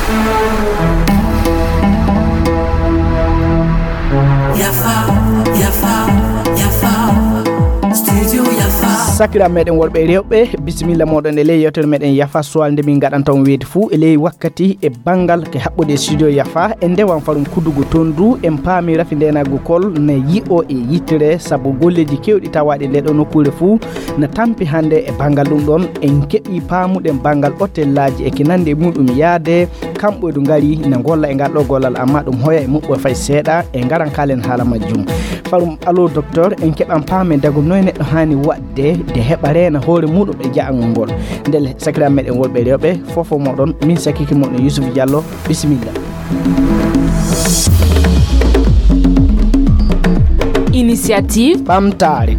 sakira meɗen worɓe rewɓe bisimilla moɗon e ley yewtere meɗen Yafa soalde min gaɗanta on weedi fuu e ley wakkati e banggal ke haɓɓude studio Yafa e ndewan farum kudugu tondu en paami rafi ndenagu kol ne yi'o e yittere saabu golleji kewɗi tawaɗe nde ɗo nokkure fuu na tampi hande e banggal ɗum ɗon en keɓi paamuɗen banggal hotellaji e kinande muɗum yaade kamɓe ɗo ngari ne golla e ngal ɗo gollal amma ɗum hoya e muɓɓo fay seeɗa e ngaran kalen haala majjum farum allo docteur en keɓan paame dagum noy neɗɗo hani waɗde de heɓa reena hoore muɗum e jaangol ngol ndele sakira meɗen wolɓe rewɓe fofo moɗon min sakiki moɗon Youssouf Diallo bisimilla. Initiative ɓamtare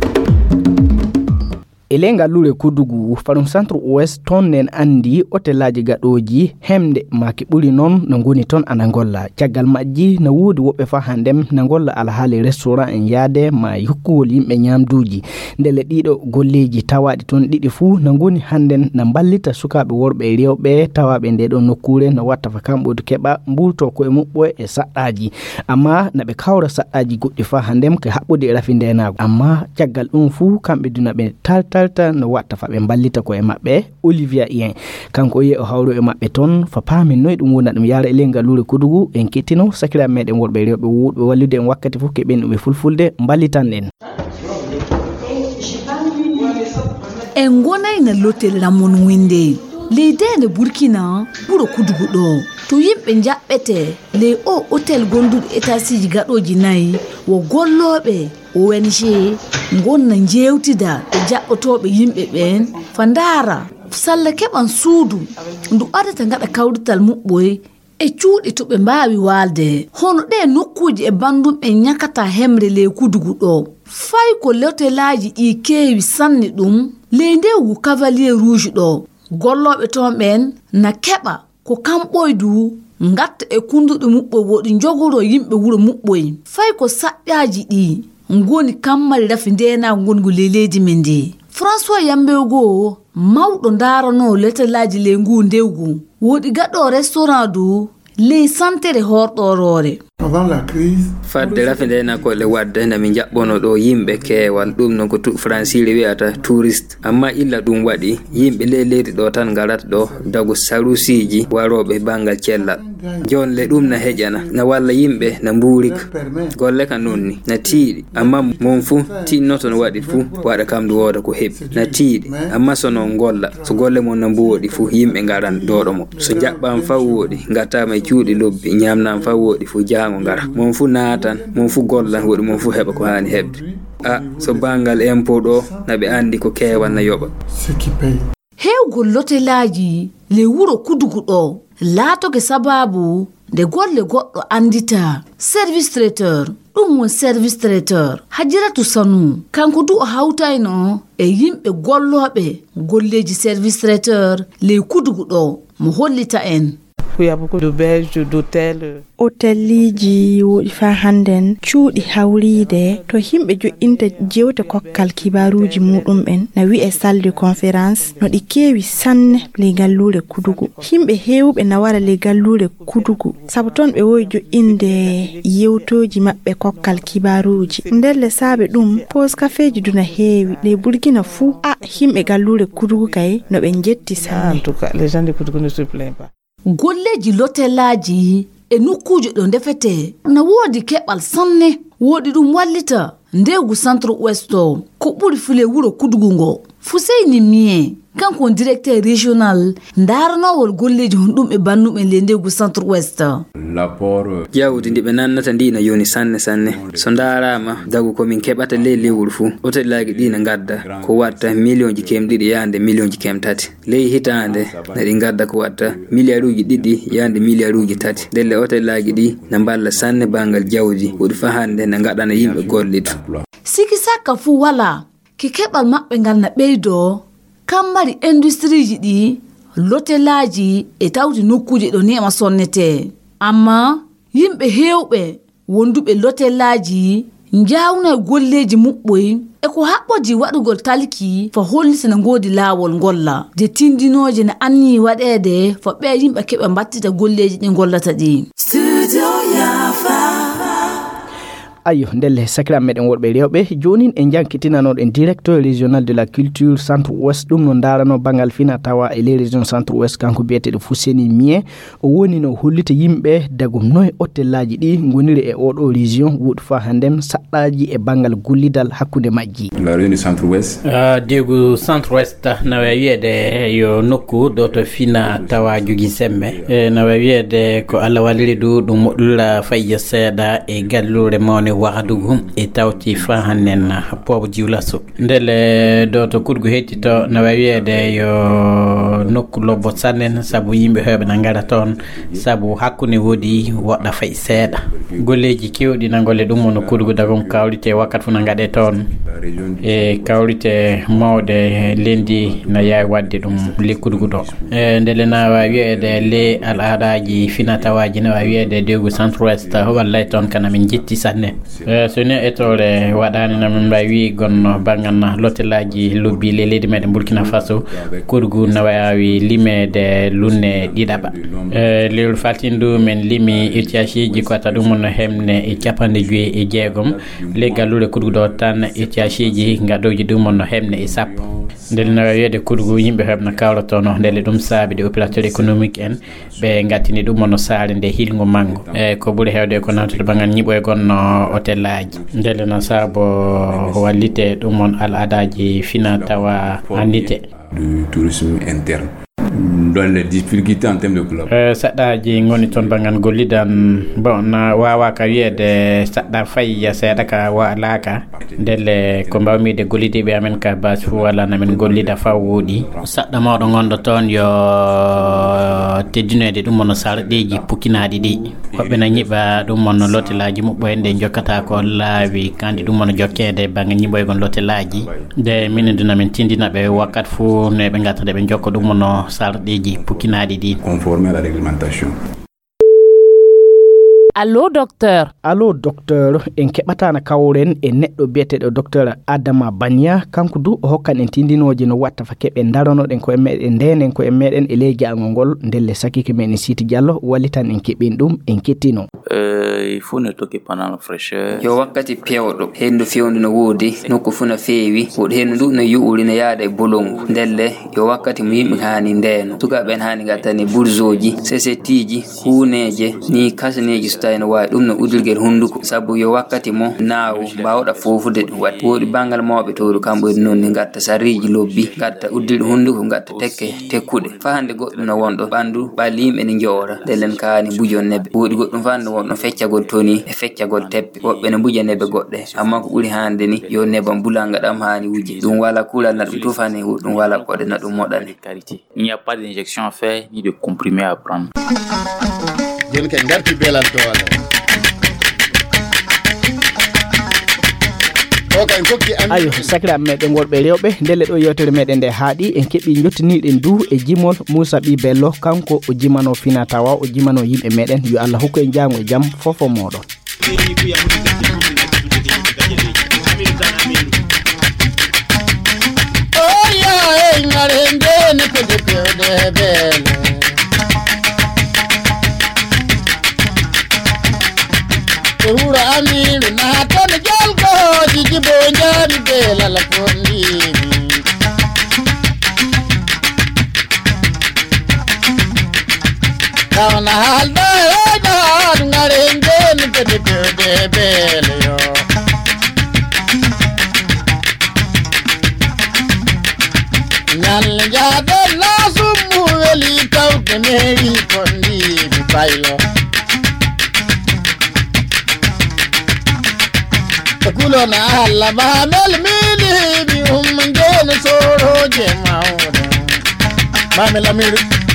ele ngallure kudugu farum centre ouest ton nen andi hotellaji gaɗoji hemde maki ɓuri noon no goni ton ana golla caggal majji no woodi woɓɓe fa handem no golla alhaali restaurant en yaade ma hokkugol yimɓe ñamduji ndele ɗiɗo golleji tawaɗi ton ɗiɗi fuu no goni handen no ballita sukaɓe worɓe e rewɓe tawaɓe nde ɗo nokkure no watta fa kamɓe keɓa mbulto koye muɓɓo e saɗɗaji amma naɓe kawra saɗɗaji goɗɗi fa handem ko haɓɓude e rafi ndenago amma caggal ɗum fuu kamɓe dunaɓe talta no watta fa ɓe ballita ko e maɓɓe Olivia Ien kanko yi o hawro e maɓɓe ton fa paamin noy ɗum wona ɗum yara e lengal lure kudugu en kettino sakira meɗen worɓe rewɓe wuɗɓe wallude en wakkati fof keɓen ɗum e fulfulde ballitan en en gonayna lotel ramon winde leydede Burkina ɓuro kudugu ɗo to yimɓe jaɓɓete ley o hôtel gonduɗo étageji gaɗoji nayyi wo golloɓe ONG gonna jewtida e jaɓɓotoɓe yimɓe ɓen fa ndaara salla keɓan suudu ndu adata gaɗa kawrital muɓɓoy e cuuɗi to ɓe mbawi walde hono ɗe nokkuji e bandum ɓe ñakata hemre ley kudugu ɗo fay ko lotelaji ɗi keewi sanni ɗum ley ndewgu cavalier rouge ɗo golloɓe ton ɓen na keɓa ko kamɓoydu gatta e kunduɗo muɓɓoy woɗi jogoro yimɓe wuro muɓɓoy fay ko saƴƴaji ɗi ngoni kammari rafi ndena ngongu leydi men ndi François Yambego mawɗo darano letelaji le ngu ndewgu wodi gaɗo restaurant du ley santere horɗorore avant la crise fadde rafi ndena ko le wadde na min jabbono ɗo yimɓe keewal ɗum non ko francire wiyata touriste amma illa ɗum waɗi yimɓe leydi ɗo tan garat ɗo dagu sarusiji waroɓe bangal cellal jonle ɗum na heƴana na walla yimɓe na mbuurika golle ka nonni na tiiɗi amma mon fu tinnoto no waɗi fu waɗa kam du woda ko heɓi na tiiɗi amma sono golla so golle mon na mbuwoɗi fu yimɓe garan doɗo mo so jaɓɓam fa woɗi gattama e cuuɗi lobbi ñamnam fa woɗi fu jahango ngara mon fu naatan mon fu gollan woɗi mon fu heɓa ko hani heɓde so bangal impôt ɗo naɓe andi ko keewal na yoɓa hewgol lotelaji le wuro kudugu ɗo laatoke sababu nde golle goɗɗo andita service traiteur ɗum won service traiteur Hajiratu Sanu kanko du o hawtayno e yimɓe golloɓe golleji service traiteur le kudugu ɗo mo hollita en Il y a beaucoup d'auberges, d'hôtels. Hotelliji woɗi fa handen cuuɗi hawride to himɓe jo'inta jewte kokkal kibaruji muɗum en na wi'e salle de conférence no ɗi keewi sanne ley gallure kudugu himɓe hewɓe na wara ley gallure kudugu sabu ton ɓe wowi jo'inde yewtoji maɓɓe kokkal kibaruji nder lesaɓe ɗum pose caféji duna heewi ley Burkina fuu himɓe gallure kudugu kay no ɓe jetti sanne. En tout cas les gens de kudugu ne se plaignent pas. golleji lotelaji e nokkuuje ɗo ndefete na woodi keɓal sanne woodi ɗum wallita ndewgu centre ouest ko ɓuri fule wuro kudugu ngo Fuseyni Mie kanko directeur régional ndaranowol golleji hon ɗum e bannuɓe le ndewgu centre ouest jawdi ndi ɓe nannata ndi na yoni sanne so ndarama dagu komin keɓata ley lewru fuu hotellaji ɗi na gadda ko watta millionji kemɗiɗi yande millionji kemtati ley hitande na ɗi gadda ko watta milliarduji ɗiɗi yande milliarduji tati ndelle hotellaji ɗi na mballa sanne bangal jawdi woɗi fa hande na gaɗana yimɓe gollidu siki sakka fuu wala ke keɓal maɓɓe ngal na ɓeydo kammari industrie ji ɗi lotelaji e tawti nokkuje ɗo nema sonnete amma yimɓe hewɓe wonduɓe lotelaji njawna golleji mubboy e ko habboji wadugol talki fa holnisa na ngodi lawol golla de tindinoje na anni wadede fa be yimbe kebe battita golleji di gollata di studio ayo ndelle sakira meden worbe rewbe jonin en jankitinano en directeur régional de la culture centre ouest dum no darano bangal fina tawa e les régions centre ouest kanko biete de Fousseni Mie o woni no hollita yimbe dagum noy hôtelaji di ngonire e odo région wud fa handem saddaji e bangal gullidal hakkunde majji la région centre ouest degu centre ouest na wiede yo nokku do to fina tawa jogi semme na wiede ko alla waliri du dum modulla fayya seda e gallure moni waadugum e tawti fa hannen pobo jiwlaso ndele do to kurgu hetito na wiede yo nokku lobbo sanen sabu yimbe hebe na ngara ton sabu hakkune wodi wadda fay seeda golleji kewdi na golle dum no kurgu dagum kawlite wakat fu na ngade ton e kawlite mawde lendi na yaay wadde dum le kurgu do ndele na wiede le al aadaaji finatawaji na wiede degu centre ouest wallay ton kana min jitti sanne so ne etore wadani na min bawi gonno bangana lotelaji lobbi le ledi meden Burkina Faso kurgu na wawi limede lunne didaba lewul fatindu men limi itiashiji ko ta dum no hemne e capande juye e jeegom le galure kurgu do tan itiashiji ngadoji dum no hemne e sappo ndel na wiede kurgu yimbe hebna kawratono ndele dum saabi de opérateur économique en be ngatini dum no saare nde hilgo mango ko buri hewde ko nawto bangan nyibo e gonno hôtelaji ndele na sabo wallite dum on al adaji fina tawa andite du tourisme interne dans les difficultés en termes de club saddaji ngoni ton bangan gollidan bon na wawa ka wiede sadda fayya seeda ka walaka delle ko mbawmi de gollide be amen ka bas fu wala na men gollida fa wodi sadda mawdo gondo ton yo teddinede dum no sardeji pukinadi di hobbe na nyiba dum no lotelaji mubbo ende jokata ko laawi kandi dum no jokkede bangan nyibo e gon lotelaji de min dina men tindina be wakat fu ne be ngata de be jokko dum no sardeji pukinadi di conforme à la réglementation. Allo docteur en keɓatana kawren e neɗɗo biyeteɗo docteur Adama Banya kanko du o hokkan en tindinoje no watta fa keɓe daranoɗen ko e meɗen ndenen ko e meɗen e ley jangol ngol ndelle sakike men Siti Diallo wallitan en keɓin ɗum en kettino il faut ne toquer pendant la fraîcheur yo wakkati pewɗo hendu fewndu no woodi nokku fu no feewi woɗo hendu ndu no yuuri no yaada e bolongu ndelle yo wakkati mo yimɓe hani ndeno tukaɓen hani gattani bourgeoji sesetiji huuneje ni kasneji so tawi no wawi ɗum no uddirguel hunduko sabu yo wakkati mo naawo mbawɗa fofude ɗum waɗi woɗi bangal mawɓe toru kamɓe noon ni gatta sarriji lobbi gatta uddirɗe hunduko gatta tekke tekkuɗe fa hande goɗɗum no wonɗo ɓandu ɓalli yimɓe ne jowra ndellen kaani bujon nebbe woɗi goɗɗum fa hande wonɗo feccagol toni e feccagol teppe woɓɓe ne buja nebbe goɗɗe amma ko ɓuuri hande ni yo nebam bulanga ɗam hani wuje ɗum wala kulal na ɗum tufani ɗum wala koɗe na ɗum moɗani. Il n'y a pas d'injection à faire ni de comprimé à prendre. Jen kay ngarti belal toole ayo sakira meɗen worɓe rewɓe ndelle ɗo yewtere meɗen nde haaɗi en keɓi jottiniɗen du e jimol Moussa Bi Bello kanko o jimano fina tawa o jimano yimɓe meɗen yo Allah hokku en jango e jam fofo moɗon Ura amiru na ton jalgo jijibo njari bela la kondini Kawana halda eda ngarenge ni pede bele yo Nyalle jade la sumu veli tauke meri kondini bailo Kulo na alla ba mel mili bi ngene soro je mawda ba mel amir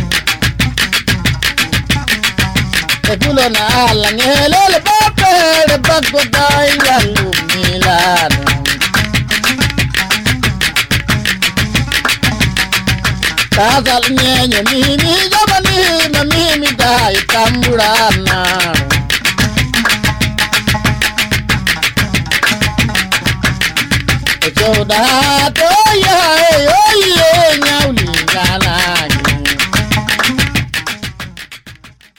Kulo na alla ngele le papere bakko dai yalu milano Tazal nyenye mimi jamani na mimi dai tamburana bato